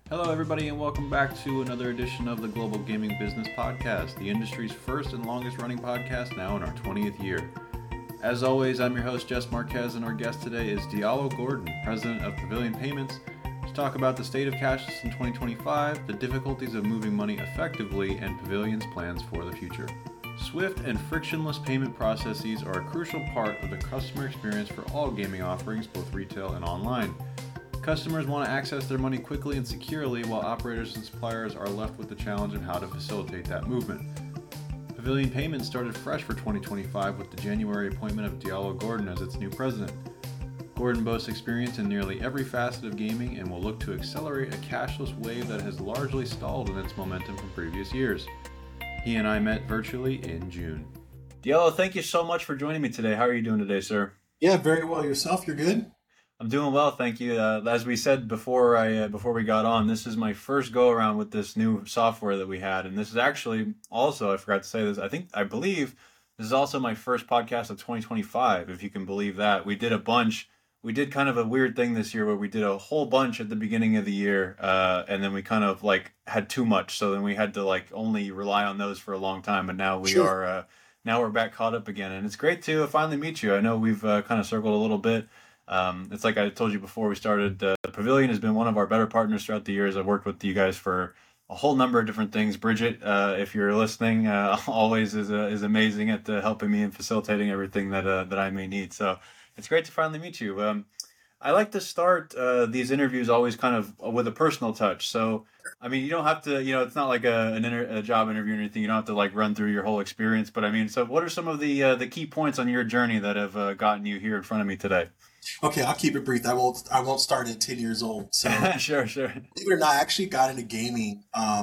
Hello, everybody, and welcome back to another edition of the Global Gaming Business Podcast, the industry's first and longest running podcast, now in our 20th year. As always, I'm your host, Jess Marquez, and our guest today is Diallo Gordon, president of Pavilion Payments, to talk about the state of cashless in 2025, the difficulties of moving money effectively, and Pavilion's plans for the future. Swift and frictionless payment processes are a crucial part of the customer experience for all gaming offerings, both retail and online. Customers want to access their money quickly and securely, while operators and suppliers are left with the challenge of how to facilitate that movement. Pavilion Payments started fresh for 2025 with the January appointment of Diallo Gordon as its new president. Gordon boasts experience in nearly every facet of gaming and will look to accelerate a cashless wave that has largely stalled in its momentum from previous years. He and I met virtually in June. Diallo, thank you so much for joining me today. How are you doing today, sir? Yeah, very well. Yourself? You're good? I'm doing well, thank you. As we said before we got on, this is my first go around with this new software that we had, and this is actually also, I forgot to say this, I believe this is also my first podcast of 2025, if you can believe that. We did a bunch. We did kind of a weird thing this year where we did a whole bunch at the beginning of the year, and then we kind of had too much, so then we had to only rely on those for a long time, but now now we're back caught up again, and it's great to finally meet you. I know we've kind of circled a little bit. It's like I told you before we started, Pavilion has been one of our better partners throughout the years. I've worked with you guys for a whole number of different things. Bridget, if you're listening, always is amazing at helping me and facilitating everything that I may need. So it's great to finally meet you. I like to start these interviews always kind of with a personal touch. So, I mean, you don't have to, it's not like a job interview or anything. You don't have to run through your whole experience. But I mean, so what are some of the key points on your journey that have gotten you here in front of me today? Okay, I'll keep it brief. I won't start at 10 years old. So sure. Believe it or not, I actually got into gaming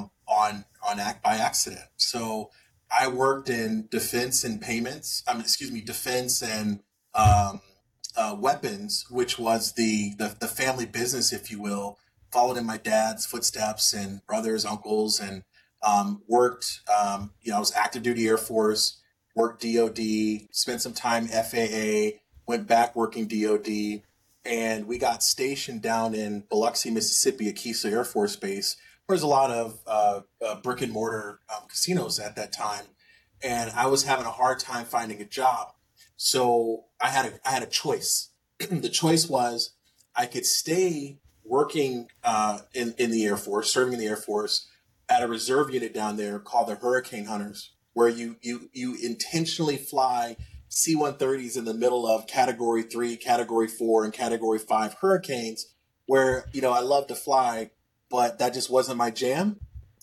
by accident. So I worked in defense and payments. Defense and weapons, which was the family business, if you will. Followed in my dad's footsteps and brothers, uncles, and worked. I was active duty Air Force, worked DoD, spent some time FAA. Went back working DoD, and we got stationed down in Biloxi, Mississippi, at Keesler Air Force Base, where there's a lot of brick and mortar casinos at that time, and I was having a hard time finding a job. So I had a choice. The choice was I could stay working in the Air Force, serving in the Air Force at a reserve unit down there called the Hurricane Hunters, where you intentionally fly C-130s in the middle of Category 3, Category 4, and Category 5 hurricanes, where, I love to fly, but that just wasn't my jam.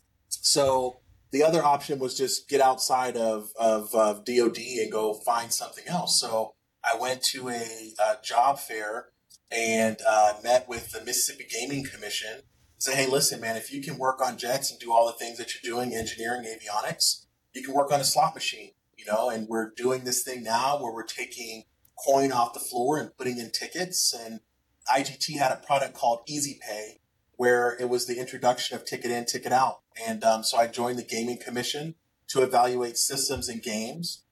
So the other option was just get outside of DoD and go find something else. So I went to a job fair and met with the Mississippi Gaming Commission. Say, hey, listen, man, if you can work on jets and do all the things that you're doing, engineering, avionics, you can work on a slot machine. And we're doing this thing now where we're taking coin off the floor and putting in tickets. And IGT had a product called Easy Pay, where it was the introduction of ticket in, ticket out. And so I joined the Gaming Commission to evaluate systems and games.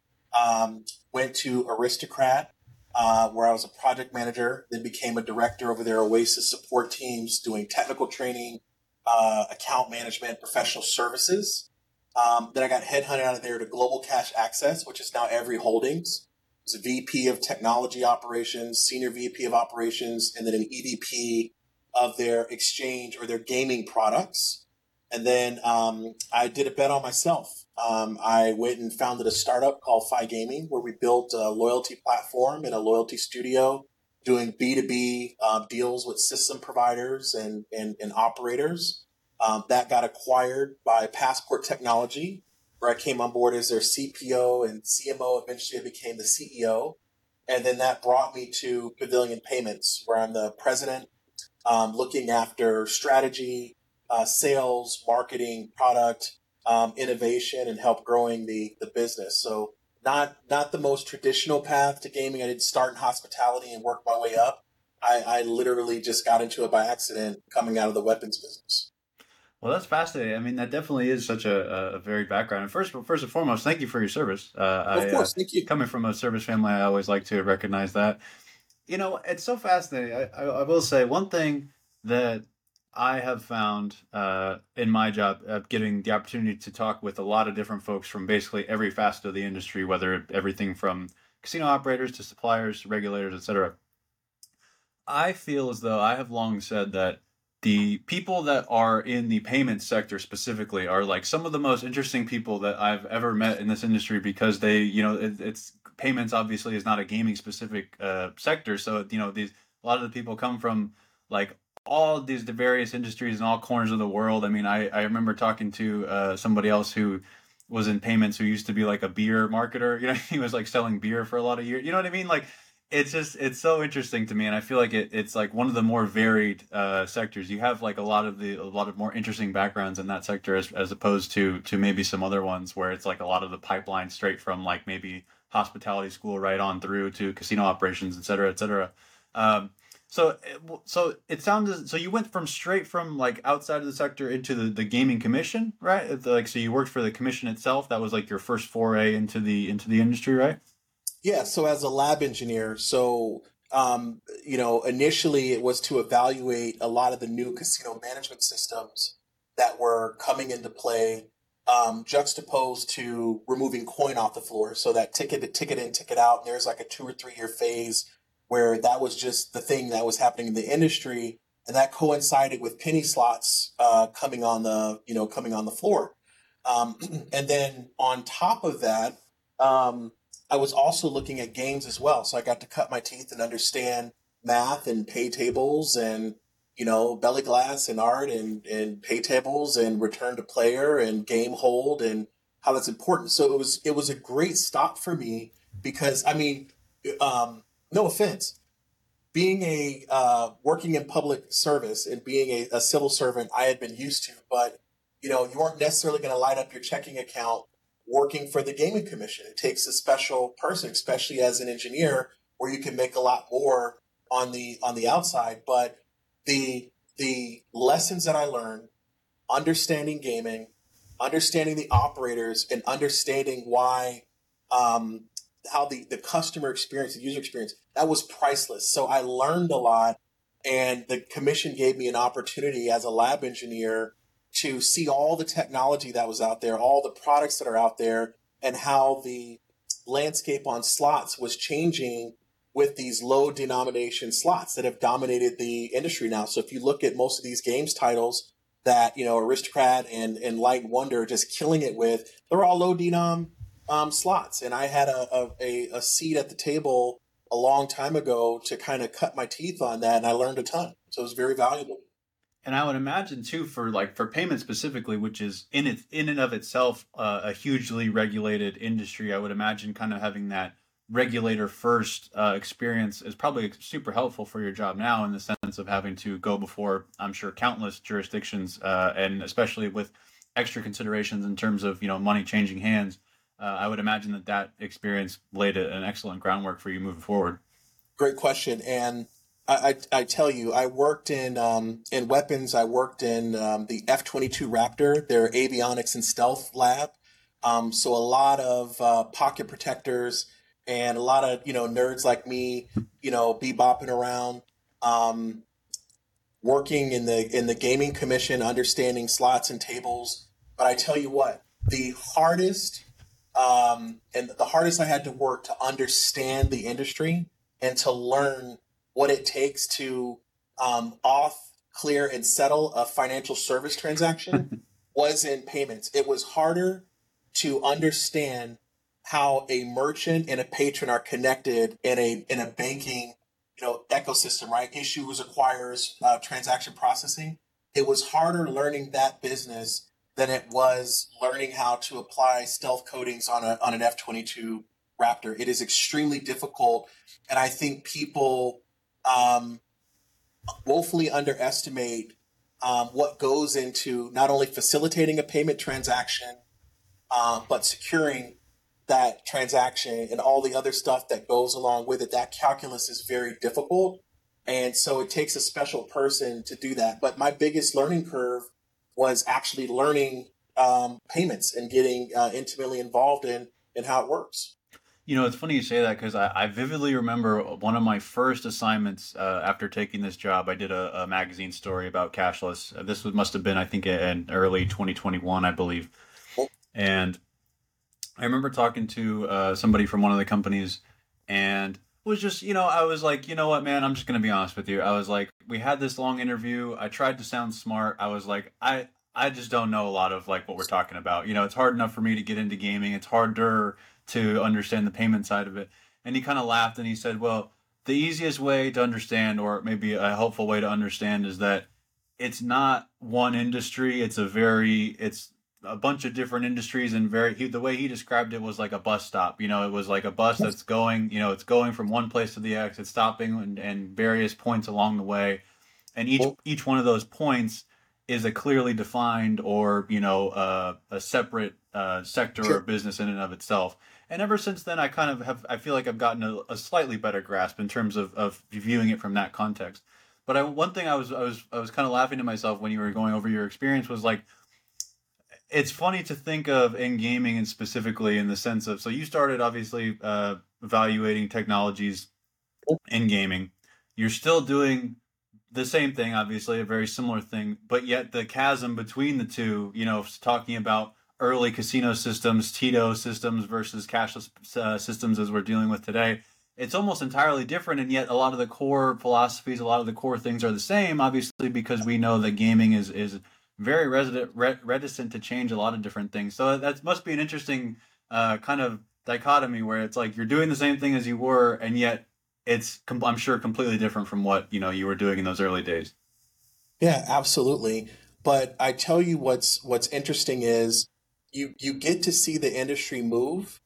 Went to Aristocrat, where I was a project manager, then became a director over their Oasis support teams, doing technical training, account management, professional services. Then I got headhunted out of there to Global Cash Access, which is now Every Holdings. I was a VP of Technology Operations, Senior VP of Operations, and then an EVP of their exchange or their gaming products. And then I did a bet on myself. I went and founded a startup called Fi Gaming, where we built a loyalty platform and a loyalty studio doing B2B deals with system providers and operators. That got acquired by Passport Technology, where I came on board as their CPO and CMO. Eventually, I became the CEO. And then that brought me to Pavilion Payments, where I'm the president, looking after strategy, sales, marketing, product, innovation, and help growing the business. So not the most traditional path to gaming. I didn't start in hospitality and work my way up. I literally just got into it by accident coming out of the weapons business. Well, that's fascinating. I mean, that definitely is such a varied background. And first and foremost, thank you for your service. Of course, thank you. Coming from a service family, I always like to recognize that. It's so fascinating. I will say one thing that I have found in my job getting the opportunity to talk with a lot of different folks from basically every facet of the industry, whether everything from casino operators to suppliers, regulators, etc. I feel as though I have long said that the people that are in the payment sector specifically are like some of the most interesting people that I've ever met in this industry because they, it's payments obviously is not a gaming specific sector. So, these, a lot of the people come from like all these various industries in all corners of the world. I mean, I remember talking to somebody else who was in payments who used to be like a beer marketer. He was like selling beer for a lot of years. You know what I mean? Like, it's so interesting to me, and I feel like it's like one of the more varied sectors. You have like a lot of more interesting backgrounds in that sector as opposed to maybe some other ones where it's like a lot of the pipeline straight from like maybe hospitality school right on through to casino operations, et cetera, et cetera. Um, it sounds so you went from straight from like outside of the sector into the gaming commission, right? Like so you worked for the commission itself. That was like your first foray into the industry, right? Yeah, so as a lab engineer, initially it was to evaluate a lot of the new casino management systems that were coming into play, juxtaposed to removing coin off the floor. So that ticket in, ticket out, and there's like a 2 or 3 year phase where that was just the thing that was happening in the industry, and that coincided with penny slots coming on the floor. Um, and then on top of that, um, I was also looking at games as well. So I got to cut my teeth and understand math and pay tables and, belly glass and art and pay tables and return to player and game hold and how that's important. So it was a great stop for me because I mean, no offense, being a working in public service and being a civil servant, I had been used to, but you weren't necessarily going to light up your checking account working for the gaming commission. It takes a special person, especially as an engineer, where you can make a lot more on the outside. But the lessons that I learned, understanding gaming, understanding the operators, and understanding why um, how the customer experience, the user experience, that was priceless. So I learned a lot, and the commission gave me an opportunity as a lab engineer to see all the technology that was out there, all the products that are out there, and how the landscape on slots was changing with these low denomination slots that have dominated the industry now. So if you look at most of these games titles that, Aristocrat and Light and Wonder are just killing it with, they're all low denom slots. And I had a seat at the table a long time ago to kind of cut my teeth on that, and I learned a ton. So it was very valuable. And I would imagine too for payment specifically, which is in and of itself a hugely regulated industry. I would imagine kind of having that regulator first experience is probably super helpful for your job now in the sense of having to go before I'm sure countless jurisdictions and especially with extra considerations in terms of money changing hands. I would imagine that experience laid an excellent groundwork for you moving forward. Great question. And I tell you, I worked in weapons. I worked in the F-22 Raptor, their avionics and stealth lab. So a lot of pocket protectors and a lot of nerds like me, be bopping around, um, working in the gaming commission, understanding slots and tables. But I tell you what, the hardest I had to work to understand the industry and to learn what it takes to auth, clear, and settle a financial service transaction was in payments. It was harder to understand how a merchant and a patron are connected in a banking ecosystem, right? Issuers, acquirers, transaction processing. It was harder learning that business than it was learning how to apply stealth coatings on an F-22 Raptor. It is extremely difficult, and I think people um, woefully underestimate what goes into not only facilitating a payment transaction, but securing that transaction and all the other stuff that goes along with it. That calculus is very difficult. And so it takes a special person to do that. But my biggest learning curve was actually learning payments and getting intimately involved in how it works. It's funny you say that because I vividly remember one of my first assignments after taking this job. I did a magazine story about cashless. This must have been, I think, in early 2021, I believe. And I remember talking to somebody from one of the companies, and was just, I was like, you know what, man, I'm just gonna be honest with you. I was like, we had this long interview. I tried to sound smart. I was like, I just don't know a lot of like what we're talking about. It's hard enough for me to get into gaming. It's harder to understand the payment side of it. And he kind of laughed and he said, well, the easiest way to understand, or maybe a helpful way to understand, is that it's not one industry. It's a bunch of different industries, and the way he described it was like a bus stop. It was like a bus that's going, it's going from one place to the X. It's stopping and various points along the way, and each one of those points is a clearly defined, or a separate sector or Sure. business in and of itself. And ever since then, I kind of I feel like I've gotten a slightly better grasp in terms of viewing it from that context. But one thing I was kind of laughing to myself when you were going over your experience was like, it's funny to think of in gaming, and specifically in the sense of, so you started obviously evaluating technologies in gaming. You're still doing the same thing, obviously, a very similar thing, but yet the chasm between the two, talking about early casino systems, Tito systems versus cashless systems as we're dealing with today, it's almost entirely different. And yet, a lot of the core philosophies, a lot of the core things are the same, obviously, because we know that gaming is very reticent to change a lot of different things. So that must be an interesting kind of dichotomy where it's like you're doing the same thing as you were, and yet I'm sure completely different from what you were doing in those early days. Yeah, absolutely. But I tell you what's interesting is you get to see the industry move.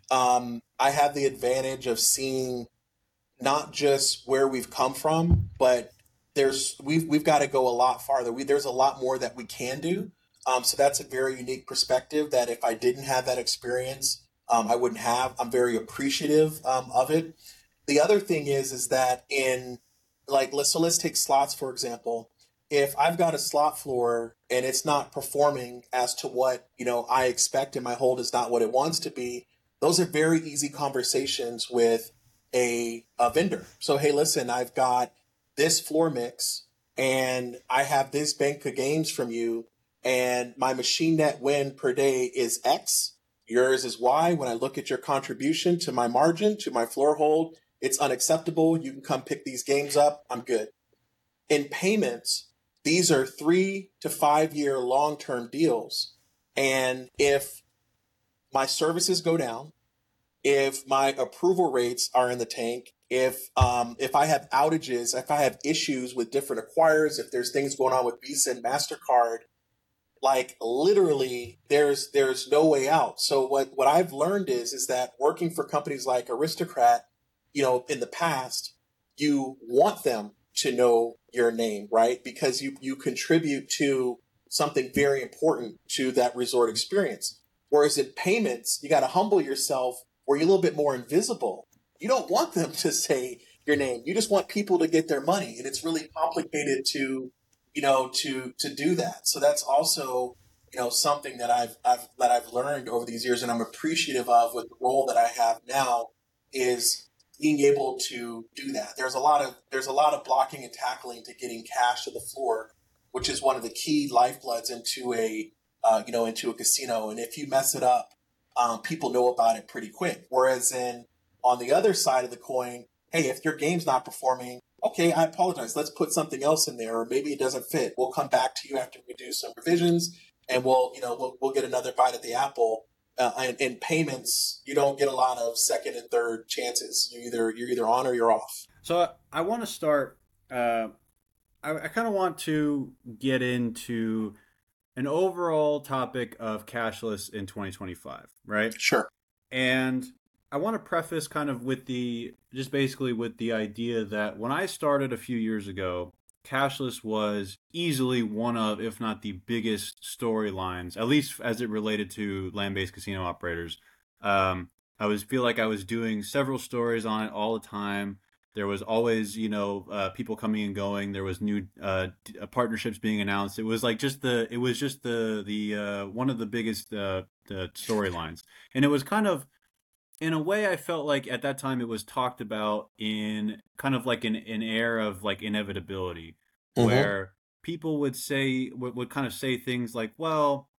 I have the advantage of seeing not just where we've come from, but we've got to go a lot farther. There's a lot more that we can do. So that's a very unique perspective that if I didn't have that experience, I wouldn't have. I'm very appreciative of it. The other thing is that in like let's take slots for example. If I've got a slot floor and it's not performing as to what I expect and my hold is not what it wants to be, those are very easy conversations with a vendor. So hey, listen, I've got this floor mix and I have this bank of games from you, and my machine net win per day is X. Yours is Y. When I look at your contribution to my margin, to my floor hold, it's unacceptable. You can come pick these games up. I'm good. In payments, these are 3 to 5 year long term deals. And if my services go down, if my approval rates are in the tank, if I have outages, if I have issues with different acquirers, if there's things going on with Visa and Mastercard, like literally there's no way out. So what I've learned is that working for companies like Aristocrat, in the past, you want them to know your name, right? Because you contribute to something very important to that resort experience. Whereas in payments, you got to humble yourself where you're a little bit more invisible. You don't want them to say your name. You just want people to get their money. And it's really complicated to do that. So that's also, something that I've learned over these years and I'm appreciative of with the role that I have now is being able to do that. There's a lot of blocking and tackling to getting cash to the floor, which is one of the key lifebloods into a casino. And if you mess it up, people know about it pretty quick. Whereas on the other side of the coin, hey, if your game's not performing, okay, I apologize. Let's put something else in there, or maybe it doesn't fit. We'll come back to you after we do some revisions, and we'll get another bite at the apple. And in payments, you don't get a lot of second and third chances. You're either on or you're off. So I want to start. I kind of want to get into an overall topic of cashless in 2025, right? Sure. And I want to preface kind of with just basically with the idea that when I started a few years ago, cashless was easily one of, if not the biggest storylines, at least as it related to land-based casino operators. Feel like I was doing several stories on it all the time. There was always, people coming and going. There was new partnerships being announced. It was like the one of the biggest the storylines, and it was kind of in a way, I felt like at that time it was talked about in kind of like an air of like inevitability, Mm-hmm. where people would kind of say things like, "Well,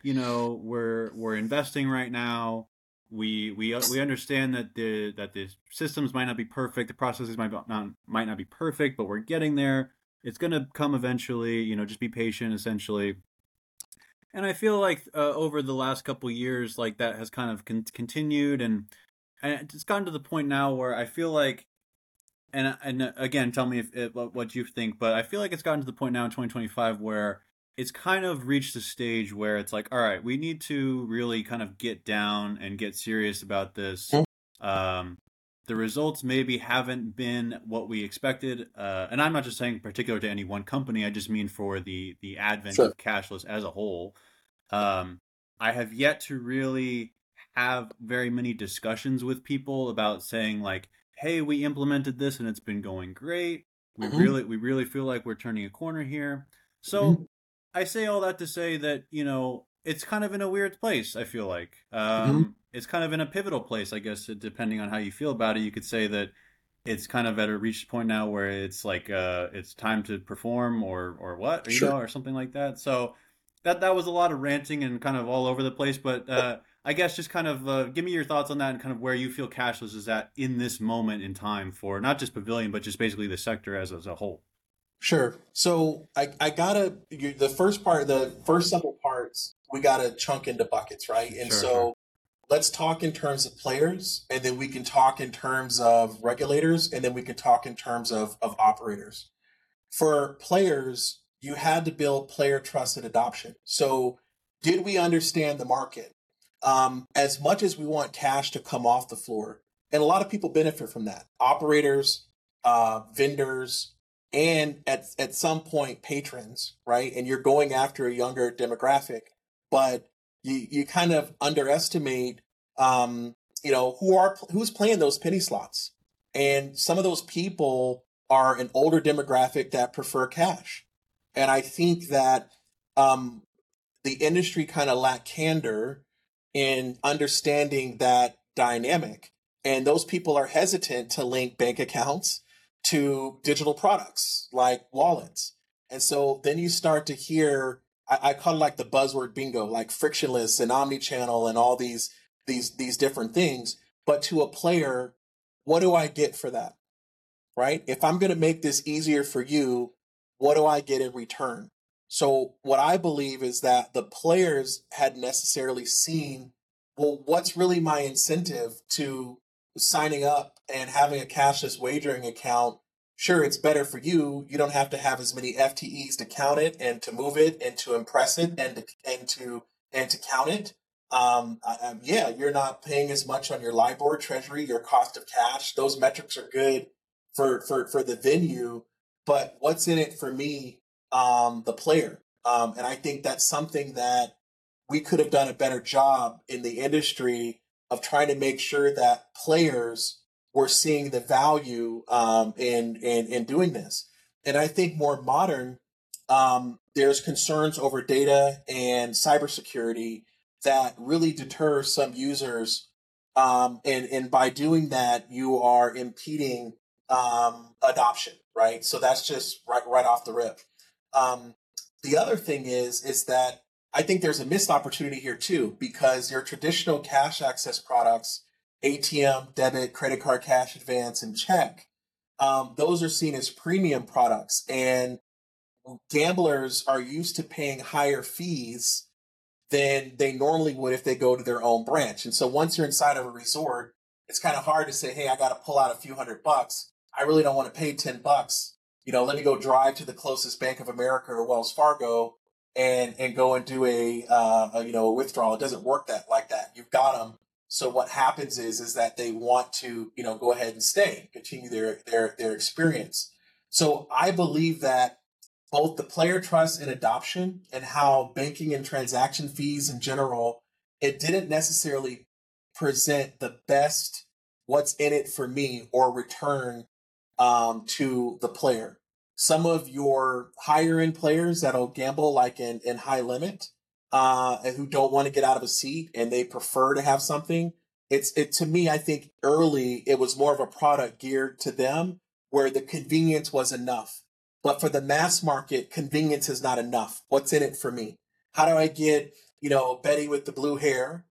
we're investing right now. We understand that the systems might not be perfect, the processes might not be perfect, but we're getting there. It's gonna come eventually. Just be patient, essentially." And I feel like over the last couple years, like that has kind of continued, and it's gotten to the point now where I feel like, and again, tell me if what you think, but I feel like it's gotten to the point now in 2025 where it's kind of reached a stage where it's like, all right, we need to really kind of get down and get serious about this. Um, the results maybe haven't been what we expected, and I'm not just saying particular to any one company. I just mean for the advent Sure. of cashless as a whole. Um, I have yet to really have very many discussions with people about saying like, "Hey, we implemented this and it's been going great. We Mm-hmm. really we really feel like we're turning a corner here." Mm-hmm. So, I say all that to say that, it's kind of in a weird place, I feel like. Mm-hmm. It's kind of in a pivotal place, I guess, depending on how you feel about it. You could say that it's kind of at a reached point now where it's like it's time to perform or what, Sure. or something like that. So that was a lot of ranting and kind of all over the place, but I guess just kind of give me your thoughts on that and kind of where you feel cashless is at in this moment in time for not just Pavilion but just basically the sector as a whole. Sure. So I gotta the first part, the first several parts, we gotta chunk into buckets, right? And Sure, sure. so let's talk in terms of players, and then we can talk in terms of regulators, and then we can talk in terms of operators. For players, you had to build player trust and adoption. So did we understand the market? As much as we want cash to come off the floor, and a lot of people benefit from that, operators, vendors, and at some point patrons, right? And you're going after a younger demographic, but you kind of underestimate, um, who's playing those penny slots, and some of those people are an older demographic that prefer cash, and I think that um, the industry kind of lacked candor in understanding that dynamic. And those people are hesitant to link bank accounts to digital products like wallets. And so then you start to hear, I call it like the buzzword bingo, like frictionless and omni-channel and all these different things. But to a player, what do I get for that? Right? If I'm going to make this easier for you, what do I get in return? So, what I believe is that the players had necessarily seen, well, what's really my incentive to signing up and having a cashless wagering account? Sure, it's better for you. You don't have to have as many FTEs to count it and to move it and to impress it and to count it. Yeah, you're not paying as much on your LIBOR, Treasury, your cost of cash. Those metrics are good for the venue, but what's in it for me, the player? And I think that's something that we could have done a better job in the industry of trying to make sure that players were seeing the value in doing this. And I think more modern, there's concerns over data and cybersecurity that really deter some users. And by doing that, you are impeding adoption, right? So that's just right off the rip. Um, the other thing is that I think there's a missed opportunity here too, because your traditional cash access products, ATM, debit, credit card, cash advance, and check, those are seen as premium products, and gamblers are used to paying higher fees than they normally would if they go to their own branch. And so once you're inside of a resort, it's kind of hard to say, hey, I got to pull out a few $100. I really don't want to pay $10. Let me go drive to the closest Bank of America or Wells Fargo and go and do a withdrawal. It doesn't work that like that. You've got them. So what happens is that they want to go ahead and stay, continue their experience. So I believe that both the player trust and adoption and how banking and transaction fees in general, it didn't necessarily present the best what's in it for me or return to the player. Some of your higher end players that'll gamble like in high limit and who don't want to get out of a seat and they prefer to have something, it to me, I think early it was more of a product geared to them where the convenience was enough. But for the mass market, convenience is not enough. What's in it for me? How do I get, Betty with the blue hair,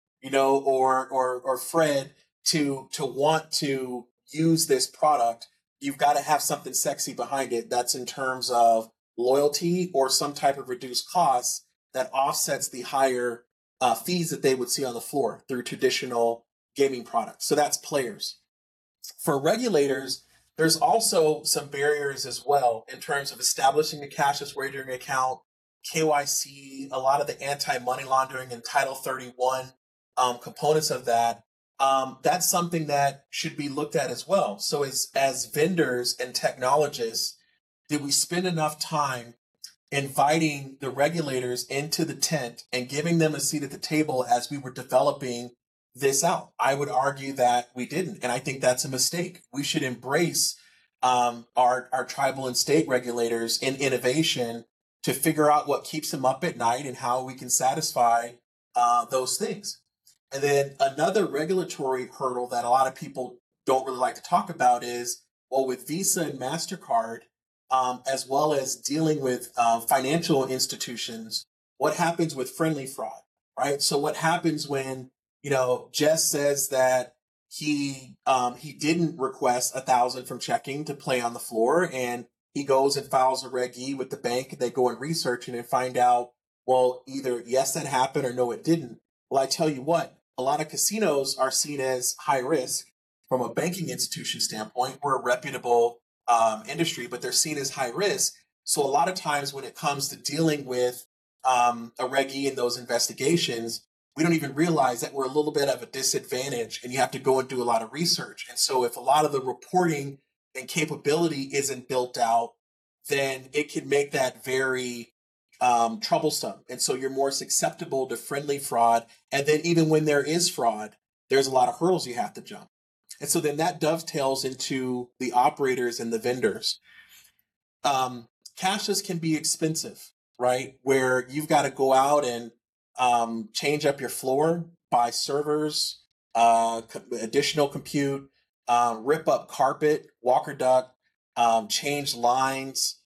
or Fred to want to use this product? You've got to have something sexy behind it. That's in terms of loyalty or some type of reduced costs that offsets the higher fees that they would see on the floor through traditional gaming products. So that's players. For regulators, there's also some barriers as well in terms of establishing a cashless wagering account, KYC, a lot of the anti-money laundering and Title 31 components of that. That's something that should be looked at as well. So as vendors and technologists, did we spend enough time inviting the regulators into the tent and giving them a seat at the table as we were developing this out? I would argue that we didn't, and I think that's a mistake. We should embrace our tribal and state regulators in innovation to figure out what keeps them up at night and how we can satisfy those things. And then another regulatory hurdle that a lot of people don't really like to talk about is, well, with Visa and MasterCard, as well as dealing with financial institutions, what happens with friendly fraud, right? So what happens when, Jess says that he didn't request 1,000 from checking to play on the floor, and he goes and files a Reg E with the bank, and they go and research it and find out, well, either yes, that happened, or no, it didn't. Well, I tell you what, a lot of casinos are seen as high risk from a banking institution standpoint. We're a reputable industry, but they're seen as high risk. So a lot of times when it comes to dealing with a Reg E in those investigations, we don't even realize that we're a little bit of a disadvantage, and you have to go and do a lot of research. And so if a lot of the reporting and capability isn't built out, then it can make that very troublesome. And so you're more susceptible to friendly fraud. And then even when there is fraud, there's a lot of hurdles you have to jump. And so then that dovetails into the operators and the vendors. Cashless can be expensive, right? Where you've got to go out and change up your floor, buy servers, additional compute, rip up carpet, walker duct, change lines,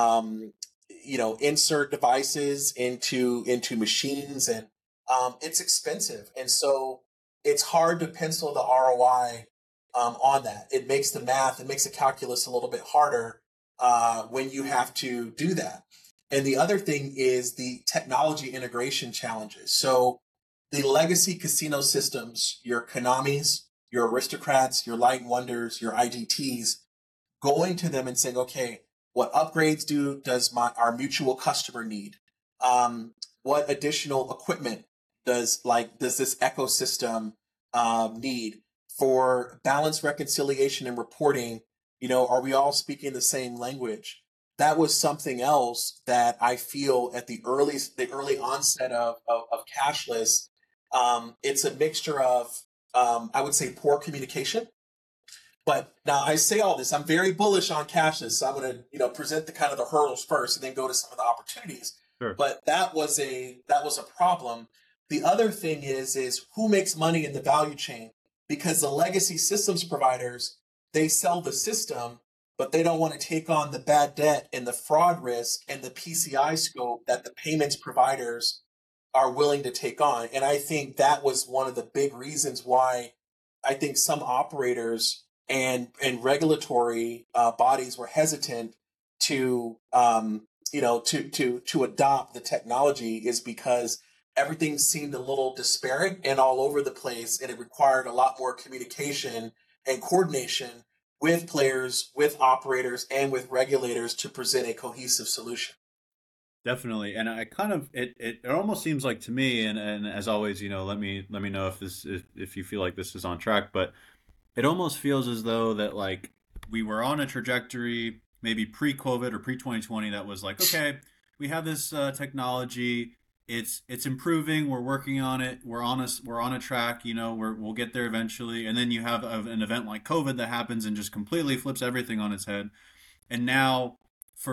insert devices into machines, and it's expensive. And so it's hard to pencil the ROI on that. It makes the math, it makes the calculus a little bit harder when you have to do that. And the other thing is the technology integration challenges. So the legacy casino systems, your Konamis, your Aristocrats, your Light & Wonders, your IGTs, going to them and saying, okay, what upgrades does our mutual customer need? What additional equipment does this ecosystem need? For balance reconciliation and reporting, are we all speaking the same language? That was something else that I feel at the early onset of cashless. It's a mixture of, I would say, poor communication. But now I say all this, I'm very bullish on cashless. So I'm going to, present the kind of the hurdles first and then go to some of the opportunities. Sure. But that was a problem. The other thing is who makes money in the value chain? Because the legacy systems providers, they sell the system, but they don't want to take on the bad debt and the fraud risk and the PCI scope that the payments providers are willing to take on. And I think that was one of the big reasons why I think some operators and regulatory bodies were hesitant to adopt the technology, is because everything seemed a little disparate and all over the place, and it required a lot more communication and coordination with players, with operators, and with regulators to present a cohesive solution. Definitely, and I kind of it almost seems like to me, and as always, let me know if you feel like this is on track, but it almost feels as though that like we were on a trajectory, maybe pre-COVID or pre-2020, that was like, okay, we have this technology, it's improving, we're working on it, we're on a track, we'll get there eventually, and then you have an event like COVID that happens and just completely flips everything on its head, and now for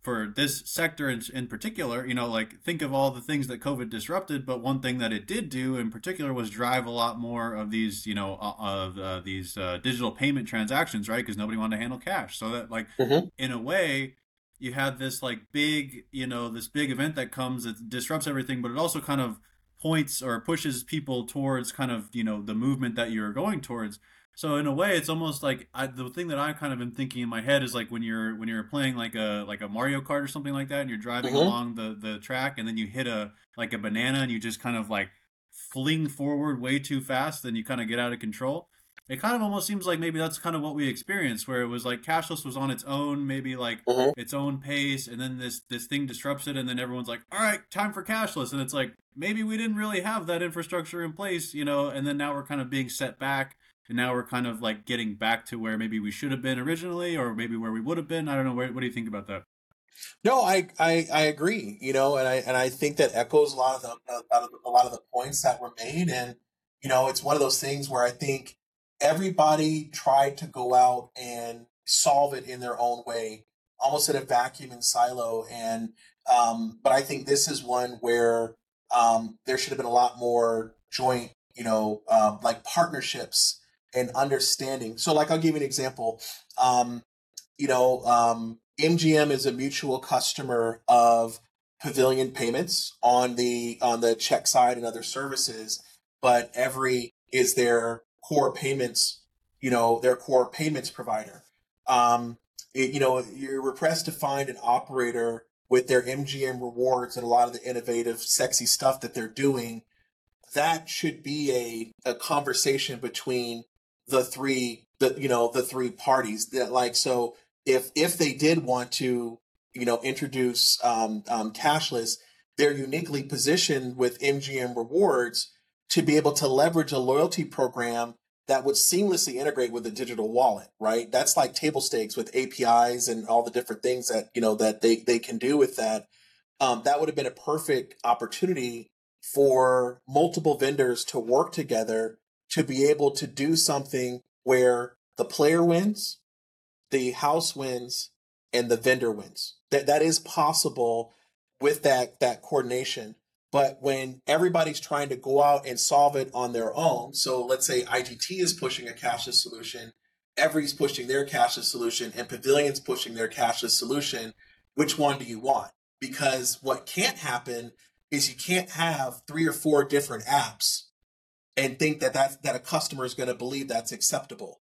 for this sector in particular, like think of all the things that COVID disrupted, but one thing that it did do in particular was drive a lot more of these, these digital payment transactions, right? Because nobody wanted to handle cash. So that, like, Mm-hmm. in a way, you had this like big, this big event that comes that disrupts everything, but it also kind of points or pushes people towards kind of, the movement that you're going towards. So in a way, it's almost like the thing that I kind of been thinking in my head is like when you're playing like a Mario Kart or something like that, and you're driving Mm-hmm. along the track, and then you hit a banana, and you just kind of like fling forward way too fast, and you kind of get out of control. It kind of almost seems like maybe that's kind of what we experienced, where it was like cashless was on its own, maybe like Mm-hmm. its own pace, and then this thing disrupts it, and then everyone's like, all right, time for cashless, and it's like maybe we didn't really have that infrastructure in place, and then now we're kind of being set back, and now we're kind of like getting back to where maybe we should have been originally, or maybe where we would have been. I don't know. What do you think about that? No, I agree. And I think that echoes a lot of the points that were made, and it's one of those things where I think everybody tried to go out and solve it in their own way, almost in a vacuum and silo. And but I think this is one where there should have been a lot more joint, like partnerships and understanding. So, like, I'll give you an example. Um, MGM is a mutual customer of Pavilion Payments on the check side and other services, but Every is their core payments provider. Um, you're pressed to find an operator with their MGM rewards and a lot of the innovative, sexy stuff that they're doing. That should be a conversation between the three parties that, like, so if they did want to introduce cashless, they're uniquely positioned with MGM rewards to be able to leverage a loyalty program that would seamlessly integrate with a digital wallet, right? That's like table stakes with APIs and all the different things that that they can do with that. That would have been a perfect opportunity for multiple vendors to work together to be able to do something where the player wins, the house wins, and the vendor wins. That is possible with that coordination. But when everybody's trying to go out and solve it on their own, so let's say IGT is pushing a cashless solution, Every's pushing their cashless solution, and Pavilion's pushing their cashless solution, which one do you want? Because what can't happen is you can't have 3 or 4 different apps and think that a customer is going to believe that's acceptable.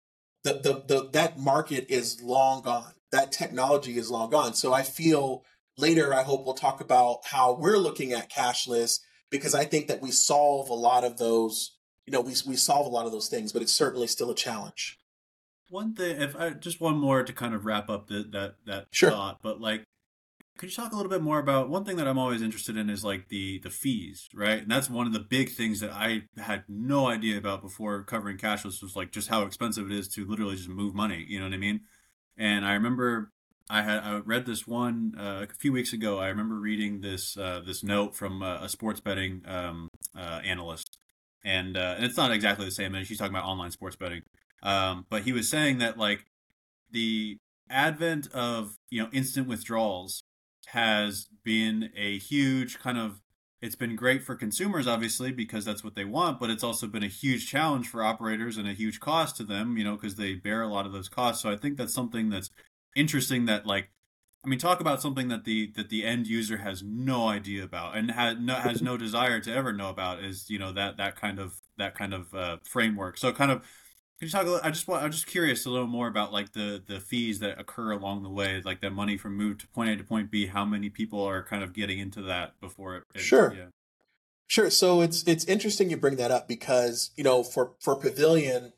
That market is long gone. That technology is long gone. So I feel later, I hope we'll talk about how we're looking at cashless, because I think that we solve a lot of those. We solve a lot of those things, but it's certainly still a challenge. One thing, if I just one more to kind of wrap up that Sure. thought, but like, could you talk a little bit more about one thing that I'm always interested in is like the fees, right? And that's one of the big things that I had no idea about before covering cashless was like just how expensive it is to literally just move money. You know what I mean? And I remember I read this one a few weeks ago. I remember reading this note from a sports betting analyst, and it's not exactly the same. And she's talking about online sports betting, but he was saying that like the advent of instant withdrawals has been a huge kind of it's been great for consumers obviously because that's what they want, but it's also been a huge challenge for operators and a huge cost to them, because they bear a lot of those costs. So I think that's something that's interesting that like I mean talk about something that the end user has no idea about and has no desire to ever know about is that kind of framework. So kind of can you talk a little, I'm just curious a little more about like the fees that occur along the way, like that money from move to point A to point B, how many people are kind of getting into that before Sure. yeah. Sure. So it's interesting you bring that up because for Pavilion,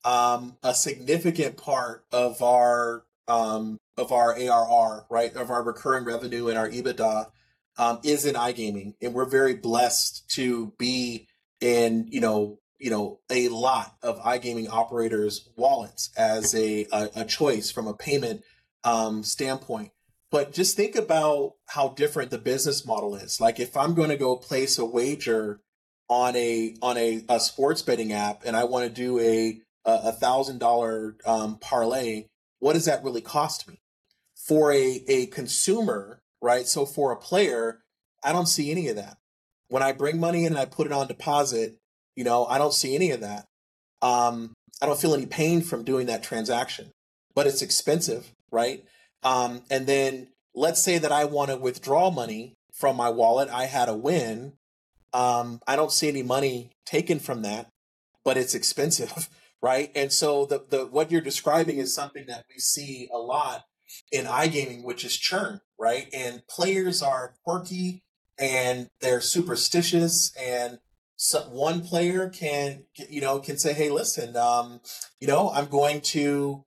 a significant part of our ARR, right, of our recurring revenue and our EBITDA, is in iGaming, and we're very blessed to be in a lot of iGaming operators' wallets as a choice from a payment standpoint. But just think about how different the business model is. Like if I'm going to go place a wager on a sports betting app and I want to do a $1,000 parlay, what does that really cost me? For a consumer, right? So for a player, I don't see any of that. When I bring money in and I put it on deposit, I don't see any of that. I don't feel any pain from doing that transaction, but it's expensive, right? And then let's say that I want to withdraw money from my wallet. I had a win. I don't see any money taken from that, but it's expensive, right? And so the what you're describing is something that we see a lot in iGaming, which is churn, right? And players are quirky and they're superstitious, and so one player can say, hey, listen, I'm going to,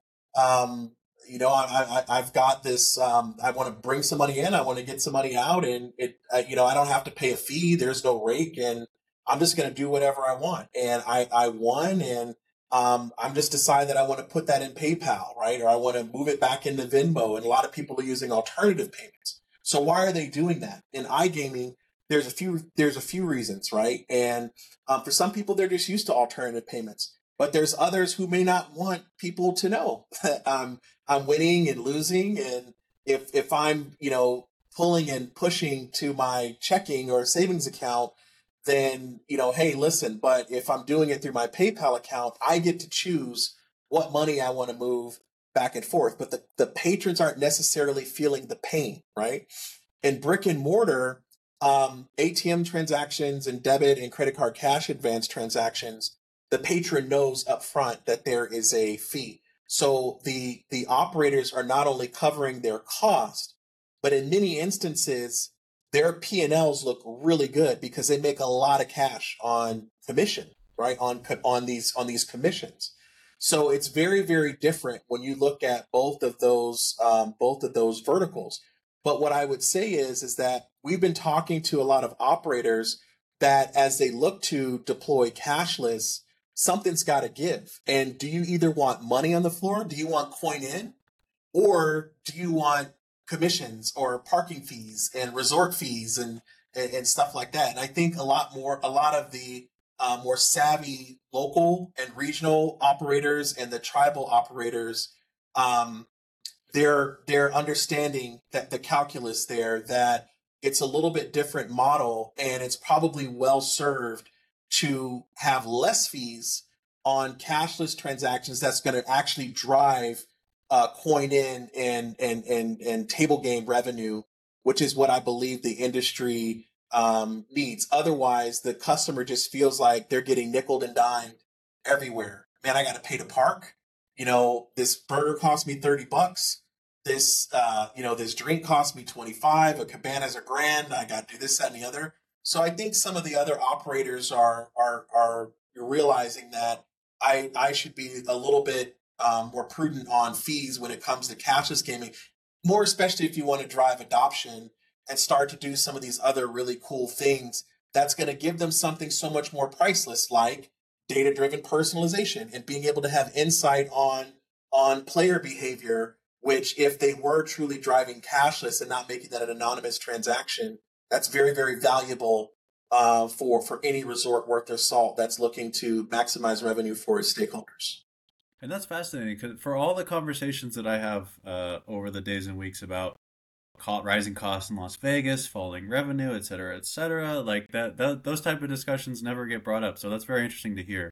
I've got this, I want to bring some money in, I want to get some money out, and I don't have to pay a fee, there's no rake, and I'm just going to do whatever I want. And I won, and I'm just decided that I want to put that in PayPal, right? Or I want to move it back into Venmo. And a lot of people are using alternative payments. So why are they doing that? In iGaming, there's a few reasons, right? And for some people, they're just used to alternative payments. But there's others who may not want people to know that I'm winning and losing. And if I'm, pulling and pushing to my checking or savings account, then, hey, listen, but if I'm doing it through my PayPal account, I get to choose what money I want to move back and forth. But the patrons aren't necessarily feeling the pain, right? In brick and mortar, ATM transactions and debit and credit card cash advance transactions, the patron knows up front that there is a fee. So the operators are not only covering their cost, but in many instances, their P&Ls look really good because they make a lot of cash on commission, right? On these commissions. So it's very, very different when you look at both of those verticals. But what I would say is that we've been talking to a lot of operators that as they look to deploy cashless, something's got to give. And do you either want money on the floor? Do you want coin in? Or do you want commissions or parking fees and resort fees and stuff like that? And I think a lot of the more savvy local and regional operators and the tribal operators, they're understanding that the calculus there, that it's a little bit different model, and it's probably well served to have less fees on cashless transactions. That's going to actually drive coin in and table game revenue, which is what I believe the industry needs. Otherwise, the customer just feels like they're getting nickeled and dimed everywhere. Man, I got to pay to park. This burger cost me $30. This, this drink cost me $25. A cabana's $1,000. I got to do this, that, and the other. So I think some of the other operators are realizing that I should be a little bit more prudent on fees when it comes to cashless gaming, more especially if you want to drive adoption and start to do some of these other really cool things that's going to give them something so much more priceless, like data-driven personalization and being able to have insight on player behavior, which if they were truly driving cashless and not making that an anonymous transaction, that's very, very valuable for any resort worth their salt that's looking to maximize revenue for its stakeholders. And that's fascinating because for all the conversations that I have over the days and weeks about rising costs in Las Vegas, falling revenue, et cetera, like that those type of discussions never get brought up. So that's very interesting to hear.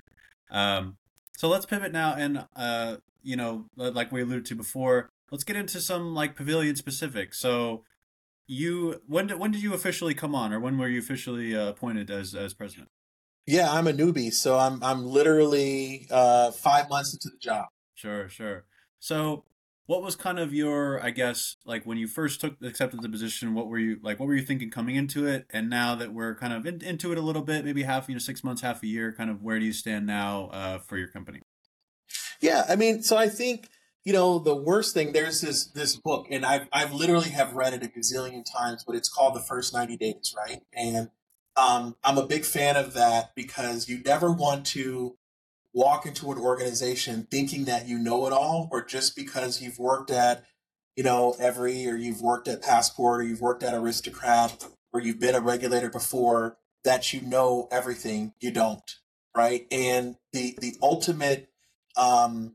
So let's pivot now, and like we alluded to before, let's get into some like Pavilion specific. So when did you officially come on, or when were you officially appointed as president? Yeah, I'm a newbie, so I'm literally 5 months into the job. Sure. So what was kind of your, I guess, like when you first accepted the position, what were you thinking coming into it? And now that we're kind of into it a little bit, maybe 6 months, half a year, kind of where do you stand now for your company? Yeah, I mean, so I think, the worst thing, there's this book, and I've literally have read it a gazillion times, but it's called The First 90 Days, right? And I'm a big fan of that because you never want to walk into an organization thinking that you know it all, or just because you've worked at, Everi, or you've worked at Passport, or you've worked at Aristocrat, or you've been a regulator before, that you know everything. You don't, right? And the ultimate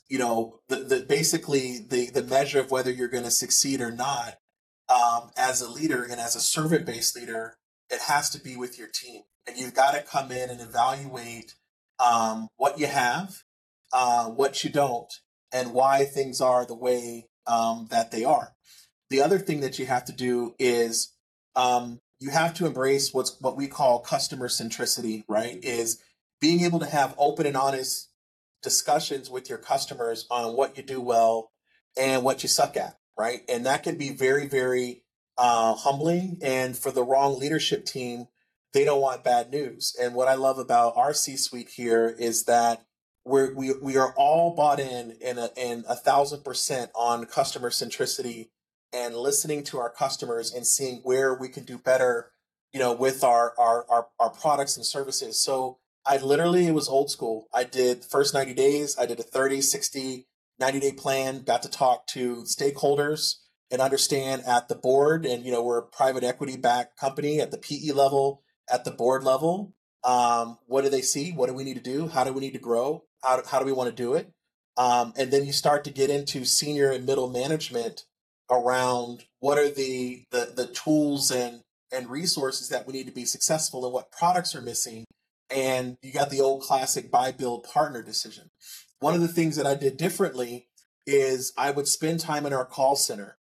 basically the measure of whether you're going to succeed or not, as a leader and as a servant-based leader, it has to be with your team. And you've got to come in and evaluate what you have, what you don't, and why things are the way that they are. The other thing that you have to do is you have to embrace what we call customer centricity, right? Is being able to have open and honest discussions with your customers on what you do well and what you suck at, right? And that can be very, very humbling. And for the wrong leadership team, they don't want bad news. And what I love about our C-suite here is that we are all bought in 1,000% on customer centricity and listening to our customers and seeing where we can do better, with our products and services. So it was old school. I did the first 90 days. I did a 30, 60, 90-day plan, got to talk to stakeholders and understand at the board. And, we're a private equity backed company at the PE level, at the board level. What do they see? What do we need to do? How do we need to grow? How do we want to do it? And then you start to get into senior and middle management around what are the tools and resources that we need to be successful and what products are missing. And you got the old classic buy, build, partner decision. One of the things that I did differently is I would spend time in our call center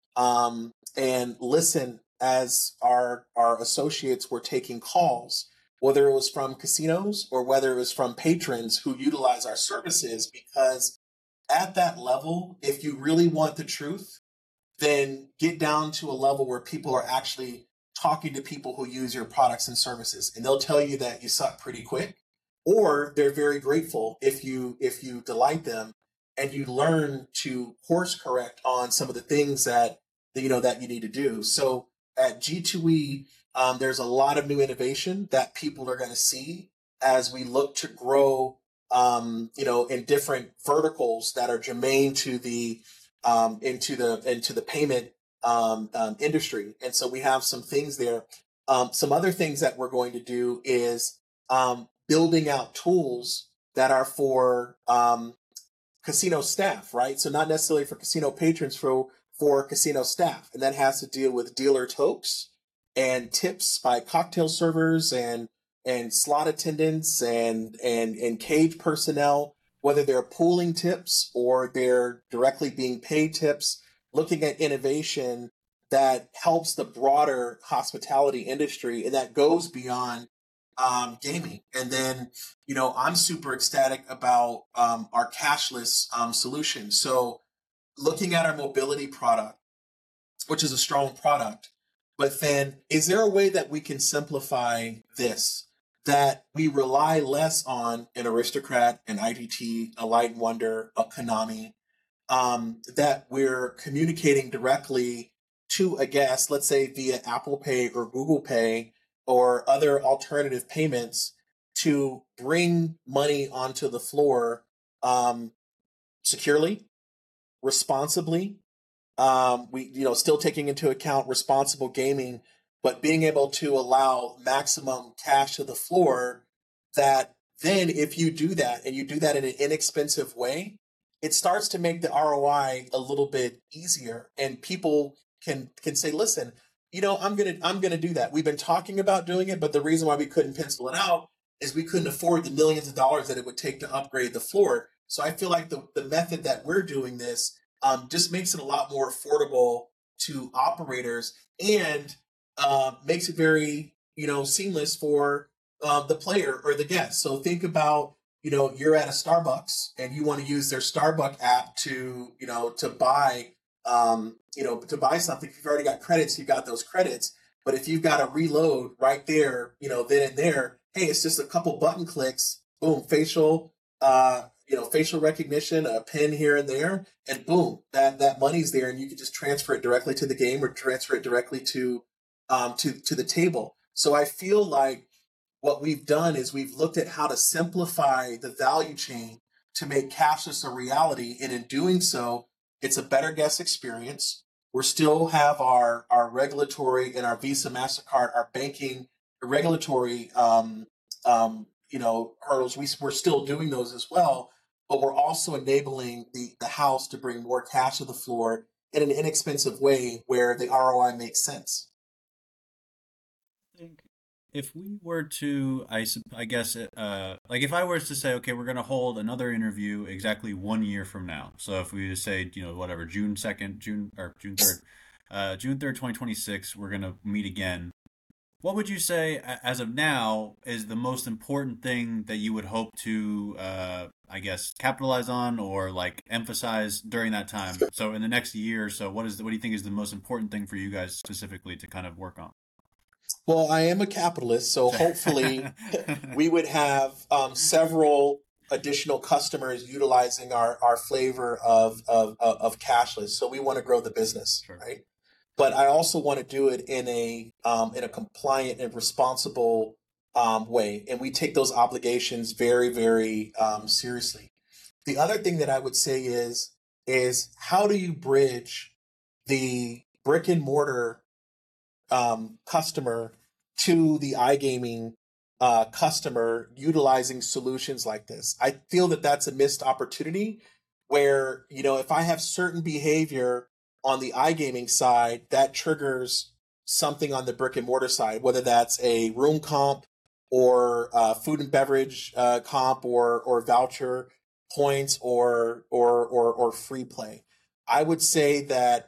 and listen as our associates were taking calls, whether it was from casinos or whether it was from patrons who utilize our services, because at that level, if you really want the truth, then get down to a level where people are actually talking to people who use your products and services, and they'll tell you that you suck pretty quick, or they're very grateful if you delight them and you learn to course correct on some of the things that that you need to do. So at G2E, there's a lot of new innovation that people are going to see as we look to grow, in different verticals that are germane to the into the payment industry. And so we have some things there. Some other things that we're going to do is building out tools that are for casino staff, right? So not necessarily for casino patrons, for casino staff. And that has to deal with dealer tokes and tips by cocktail servers and slot attendants and cage personnel, whether they're pooling tips or they're directly being paid tips, looking at innovation that helps the broader hospitality industry and that goes beyond gaming. And then, I'm super ecstatic about our cashless solution. So looking at our mobility product, which is a strong product, but then is there a way that we can simplify this, that we rely less on an Aristocrat, an IGT, a Light and Wonder, a Konami, that we're communicating directly to a guest, let's say via Apple Pay or Google Pay or other alternative payments, to bring money onto the floor securely, responsibly. We still taking into account responsible gaming, but being able to allow maximum cash to the floor, that then if you do that and you do that in an inexpensive way, it starts to make the ROI a little bit easier, and people can say, listen, I'm gonna do that. We've been talking about doing it, but the reason why we couldn't pencil it out is we couldn't afford the millions of dollars that it would take to upgrade the floor. So I feel like the method that we're doing this just makes it a lot more affordable to operators and makes it very, seamless for the player or the guest. So think about, you're at a Starbucks and you want to use their Starbucks app to buy, to buy something. If you've already got credits, you've got those credits. But if you've got a reload right there, then and there, hey, it's just a couple button clicks, boom, facial recognition, a pin here and there, and boom, that money's there, and you can just transfer it directly to the game or transfer it directly to the table. So I feel like what we've done is we've looked at how to simplify the value chain to make cashless a reality, and in doing so, it's a better guest experience. We still have our regulatory and our Visa, MasterCard, our banking regulatory hurdles. We're still doing those as well. but we're also enabling the house to bring more cash to the floor in an inexpensive way where the ROI makes sense. Think if we were to, I guess, like if I was to say, okay, we're going to hold another interview exactly 1 year from now. So if we just say, whatever, June 2nd, June 3rd, June 3rd, 2026, we're going to meet again. What would you say, as of now, is the most important thing that you would hope to, I guess, capitalize on or like emphasize during that time? So in the next year or so, what do you think is the most important thing for you guys specifically to kind of work on? Well, I am a capitalist, so hopefully we would have several additional customers utilizing our flavor of cashless. So we want to grow the business, Sure. right? But I also want to do it in a compliant and responsible way, and we take those obligations very, very seriously. The other thing that I would say is how do you bridge the brick and mortar customer to the iGaming customer utilizing solutions like this? I feel that that's a missed opportunity where, if I have certain behavior on the iGaming side, that triggers something on the brick and mortar side, whether that's a room comp or food and beverage comp or voucher points or free play. I would say that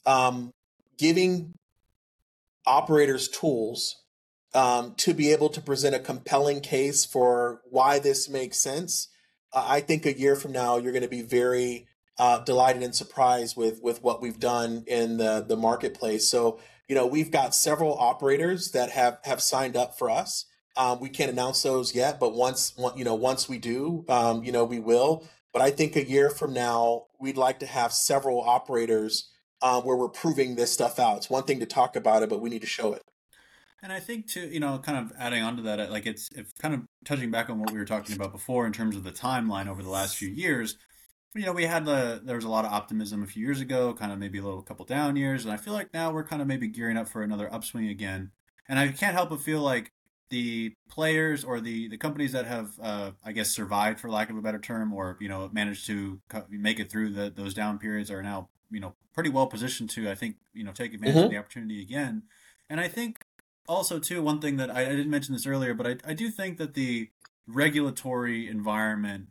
giving operators tools to be able to present a compelling case for why this makes sense. I think a year from now, you're going to be very delighted and surprised with what we've done in the marketplace. So, we've got several operators that have signed up for us. We can't announce those yet, but once we do, we will. But I think a year from now, we'd like to have several operators where we're proving this stuff out. It's one thing to talk about it, but we need to show it. And I think too, kind of adding on to that, like it's kind of touching back on what we were talking about before in terms of the timeline over the last few years. We had there was a lot of optimism a few years ago, kind of maybe a couple down years, and I feel like now we're kind of maybe gearing up for another upswing again. And I can't help but feel like the players or the companies that have, I guess, survived for lack of a better term, or managed to make it through those down periods are now pretty well positioned to, I think, take advantage of the opportunity again. And I think also too, one thing that I didn't mention this earlier, but I do think that the regulatory environment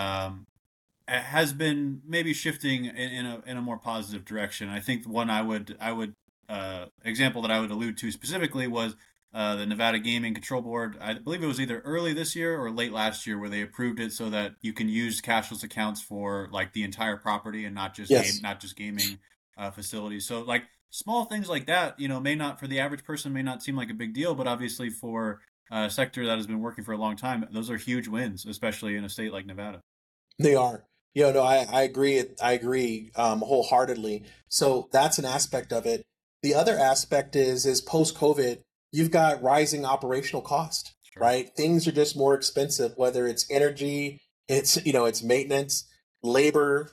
has been maybe shifting in a more positive direction. I think one I would example that I would allude to specifically was the Nevada Gaming Control Board. I believe it was either early this year or late last year where they approved it so that you can use cashless accounts for like the entire property and not just not just gaming facilities. So like small things like that, may not, for the average person, may not seem like a big deal, but obviously for a sector that has been working for a long time, those are huge wins, especially in a state like Nevada. They are. No, I agree. I agree wholeheartedly. So that's an aspect of it. The other aspect is post COVID, you've got rising operational cost, Sure. right? Things are just more expensive, whether it's energy, it's maintenance, labor,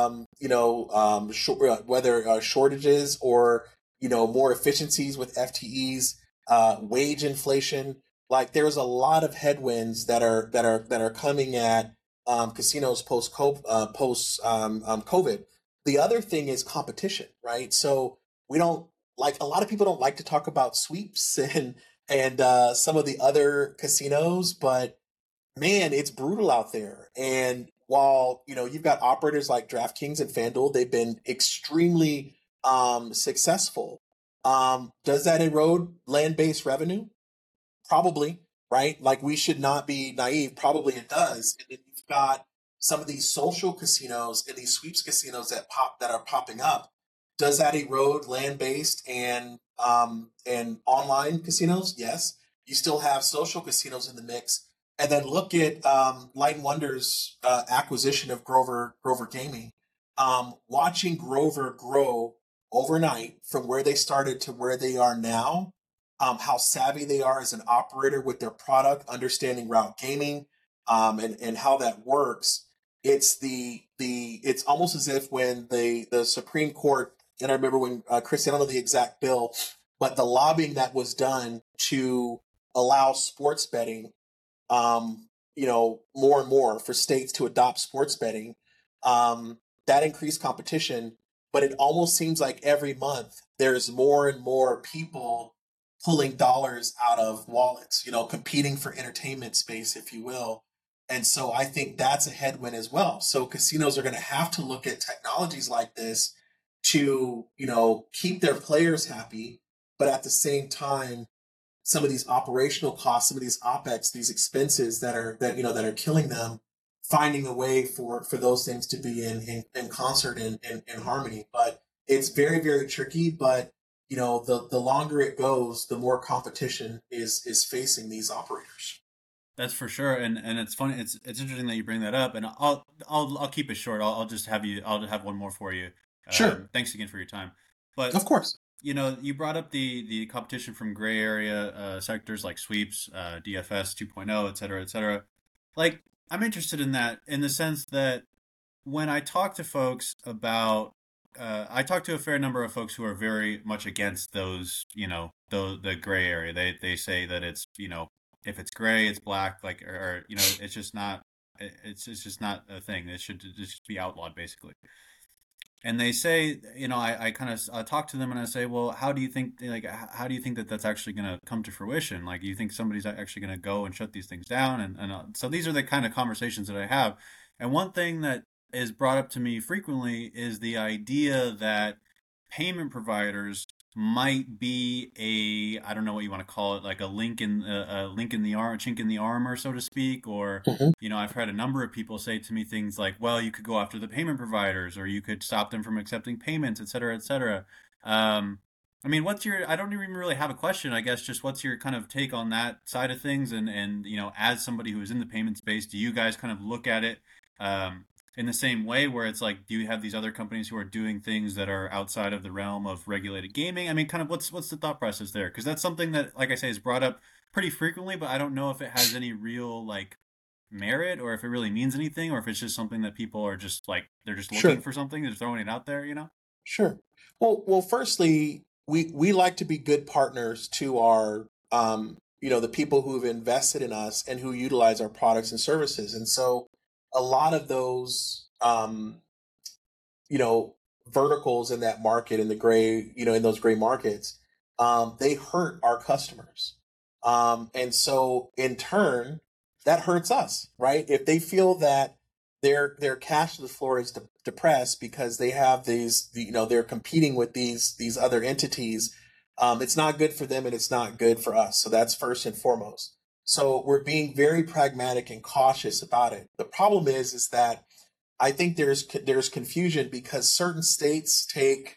whether shortages or, more efficiencies with FTEs, wage inflation. Like there's a lot of headwinds that are coming at casinos post COVID. The other thing is competition, right? So we don't a lot of people don't like to talk about sweeps and some of the other casinos, but man, it's brutal out there. And while you've got operators like DraftKings and FanDuel, they've been extremely successful. Does that erode land-based revenue? Probably, right? Like we should not be naive. Probably it does. And then you've got some of these social casinos and these sweeps casinos that are popping up. Does that erode land-based and online casinos? Yes. You still have social casinos in the mix. And then look at Light and Wonder's acquisition of Grover Gaming. Watching Grover grow overnight from where they started to where they are now, how savvy they are as an operator with their product, understanding route gaming, and how that works. It's almost as if when the Supreme Court, and I remember when Chris, I don't know the exact bill, but the lobbying that was done to allow sports betting more and more for states to adopt sports betting, that increased competition. But it almost seems like every month there's more and more people pulling dollars out of wallets, competing for entertainment space, if you will. And so I think that's a headwind as well. So casinos are going to have to look at technologies like this to, keep their players happy, but at the same time, some of these operational costs, some of these OpEx, these expenses that are killing them, finding a way for those things to be in concert and in harmony. But it's very, very tricky. But the longer it goes, the more competition is facing these operators. That's for sure, and it's funny. It's interesting that you bring that up, and I'll keep it short. I'll have one more for you. Sure. Thanks again for your time. But of course, you brought up the competition from gray area sectors like sweeps, DFS 2.0, et cetera, et cetera. Like, I'm interested in that in the sense that when I talk to folks about, I talk to a fair number of folks who are very much against those, the gray area. They say that it's, if it's gray, it's black, like, or it's just not, it's just not a thing. It should just be outlawed, basically. And they say, I kind of talk to them and I say, well, how do you think that that's actually going to come to fruition? Like, you think somebody's actually going to go and shut these things down? And so these are the kind of conversations that I have. And one thing that is brought up to me frequently is the idea that payment providers might be I don't know what you want to call it, like a link in the arm, chink in the armor, so to speak. Or, I've heard a number of people say to me things like, well, you could go after the payment providers, or you could stop them from accepting payments, et cetera, et cetera. I mean, I don't even really have a question, I guess, just what's your kind of take on that side of things? And as somebody who is in the payment space, do you guys kind of look at it in the same way, where it's like, do you have these other companies who are doing things that are outside of the realm of regulated gaming? I mean, kind of what's the thought process there? Because that's something that, like I say, is brought up pretty frequently, but I don't know if it has any real merit, or if it really means anything, or if it's just something that people are just they're just looking for something, they're throwing it out there, Sure. Well, firstly, we like to be good partners to our the people who have invested in us and who utilize our products and services. And so a lot of those verticals in that market, in the gray, in those gray markets, they hurt our customers. And so in turn, that hurts us, right? If they feel that their cash to the floor is depressed because they have they're competing with these other entities, it's not good for them and it's not good for us. So that's first and foremost. So we're being very pragmatic and cautious about it. The problem is that I think there's confusion because certain states take,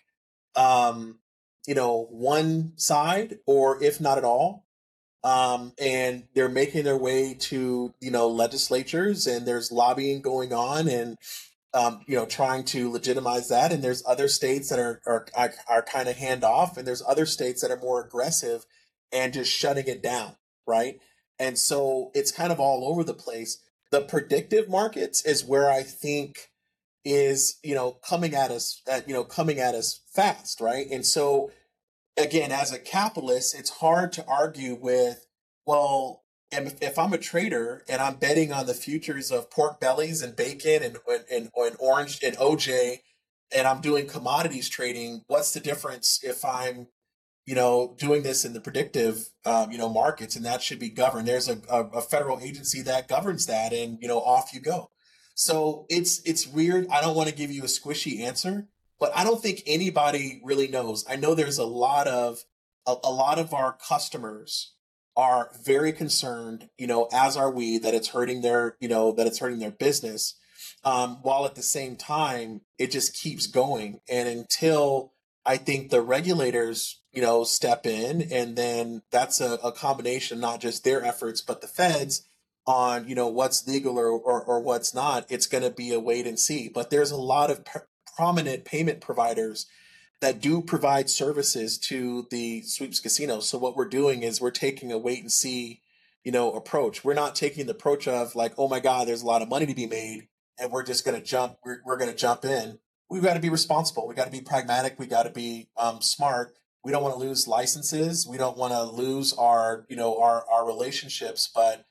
one side, or if not at all. And they're making their way to, legislatures, and there's lobbying going on, and, trying to legitimize that. And there's other states that are kind of hand off, and there's other states that are more aggressive and just shutting it down. Right. And so it's kind of all over the place. The predictive markets is where I think is, coming at us fast. Right. And so, again, as a capitalist, it's hard to argue with, well, if I'm a trader and I'm betting on the futures of pork bellies and bacon and orange and OJ, and I'm doing commodities trading, what's the difference if I'm, doing this in the predictive, markets? And that should be governed. There's a federal agency that governs that, and, off you go. So it's weird. I don't want to give you a squishy answer, but I don't think anybody really knows. I know there's a lot of our customers are very concerned, as are we, that it's hurting their business. While at the same time, it just keeps going. And until I think the regulators, step in, and then that's a combination, not just their efforts, but the feds on, what's legal or what's not, it's going to be a wait and see. But there's a lot of prominent payment providers that do provide services to the sweeps casinos. So what we're doing is we're taking a wait and see, approach. We're not taking the approach of like, oh my God, there's a lot of money to be made, and we're just going to jump. We're going to jump in. We've got to be responsible. We got to be pragmatic. We got to be smart. We don't want to lose licenses. We don't want to lose our relationships, but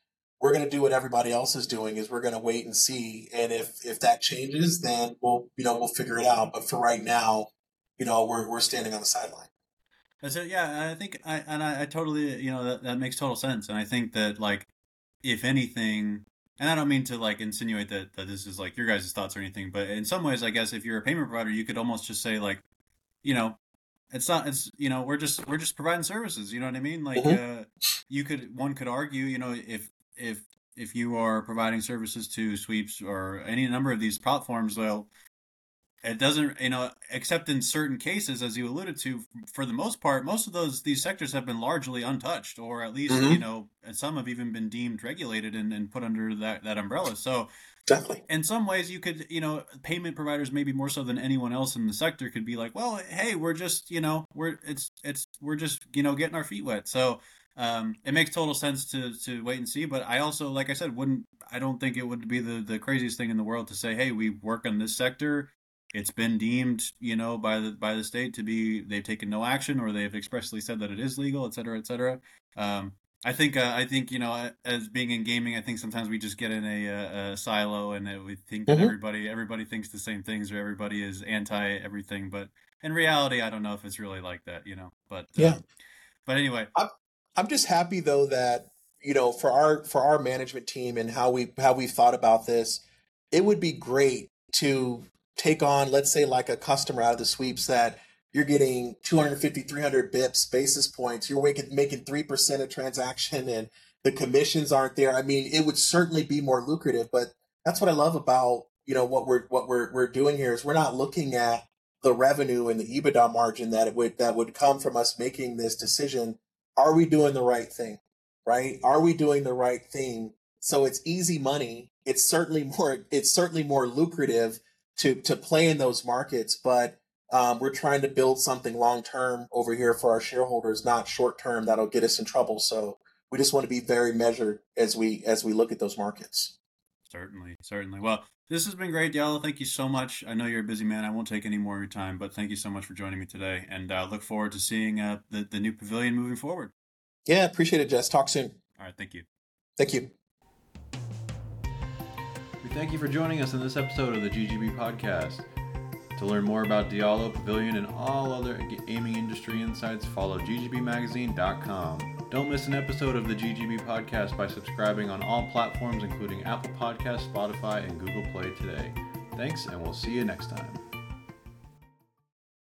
we're going to do what everybody else is doing, is we're going to wait and see. And if that changes, then we'll figure it out. But for right now, we're standing on the sideline. That's it. Yeah, I think I totally, that makes total sense. And I think that, like, if anything, and I don't mean to, like, insinuate that this is like your guys' thoughts or anything, but in some ways, I guess if you're a payment provider, you could almost just say, like, it's not, it's, we're just providing services. You know what I mean? Like, one could argue, if you are providing services to Sweeps or any number of these platforms, well, it doesn't, except in certain cases, as you alluded to, for the most part, most of these sectors have been largely untouched, or at least, and some have even been deemed regulated and put under that umbrella. So definitely, in some ways you could, payment providers, maybe more so than anyone else in the sector, could be like, well, hey, we're just, we're just, getting our feet wet. So, it makes total sense to wait and see, but I also, like I said, I don't think it would be the craziest thing in the world to say, hey, we work on this sector. It's been deemed, by the state to be, they've taken no action, or they've expressly said that it is legal, et cetera, et cetera. I think, as being in gaming, I think sometimes we just get in a silo, and we think that everybody thinks the same things, or everybody is anti everything. But in reality, I don't know if it's really like that, But yeah. But anyway, I'm just happy though that for our management team and how we thought about this, it would be great to take on, let's say, like a customer out of the Sweeps that you're getting 250, 300 basis points. You're making 3% a transaction, and the commissions aren't there. I mean, it would certainly be more lucrative. But that's what I love about what we're doing here, is we're not looking at the revenue and the EBITDA margin that would come from us making this decision. Are we doing the right thing? Right? Are we doing the right thing? So it's easy money. It's certainly more lucrative to play in those markets, but we're trying to build something long term over here for our shareholders, not short term that'll get us in trouble. So we just want to be very measured as we look at those markets. Certainly. Well, this has been great, Diallo. Thank you so much. I know you're a busy man. I won't take any more of your time, but thank you so much for joining me today, and look forward to seeing the new pavilion moving forward. Yeah, appreciate it, Jess. Talk soon. All right, thank you. Thank you. We thank you for joining us in this episode of the GGB Podcast. To learn more about Diallo, Pavilion, and all other gaming industry insights, follow ggbmagazine.com. Don't miss an episode of the GGB Podcast by subscribing on all platforms, including Apple Podcasts, Spotify, and Google Play today. Thanks, and we'll see you next time.